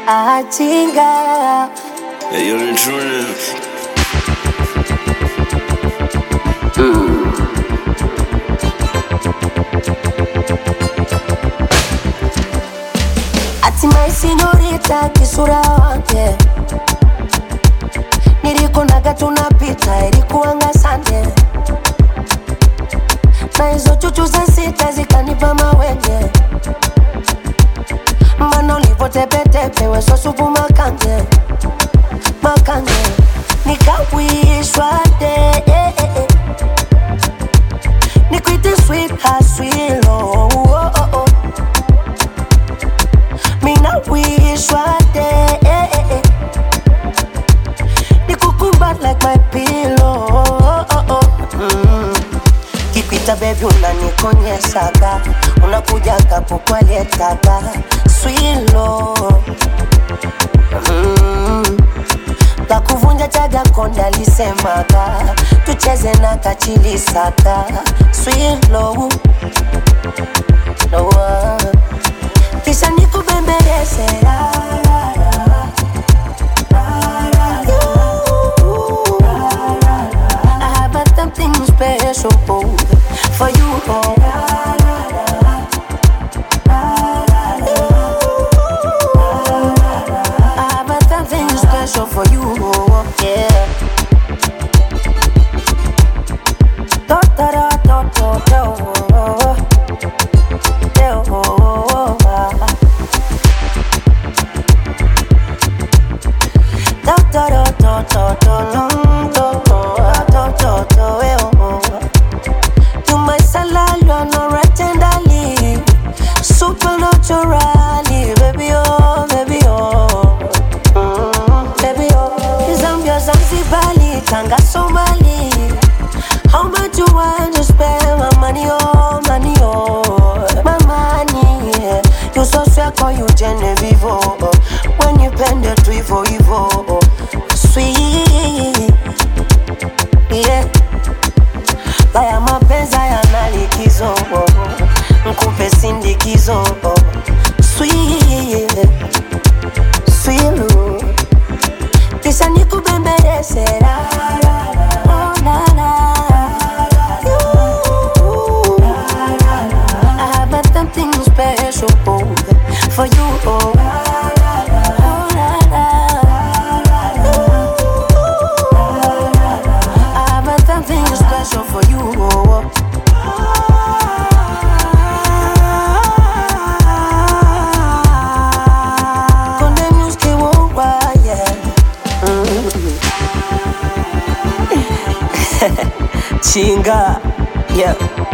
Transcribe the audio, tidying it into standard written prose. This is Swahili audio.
Achinga. Hey, you're intruding. Hatimaye sinyorita kisura wake, nilikunaga tunapita ilikuanga sande, na hizo chuchu za sita zikanipa mawenge. Mbona ulivotepetepe weso supu makange, makange. Nikawishwa de nikuite sweet haswilo. Mina wishwa de nikukumbat like my pillow. Kipita baby unanikonyeshaga, unakujaga kukwaletaga swilo. Kakuvunja chaga konde alisemaga, tucheze na kachilisaka swilo. No, kisha nikubembeleze I have something special for you. I have something special for you. Yeah. Do do do do do you my salad, no tenderly, supernaturally, baby oh, baby oh, baby oh. Zambia, Zanzibari, Tanga, Somali. How much you want to spend my money oh, money oh, my money? Yeah. You so sweet, call you Genevieve oh. When you bend it to evil, sweet, yeah. Baya mapenza yana likizo, nkupe sindikizo, sweet, sweet. Kisha nikubembeleze oh na na. I have something special for you oh. Special for you. Konde music worldwide, yeah. Chinga, yeah.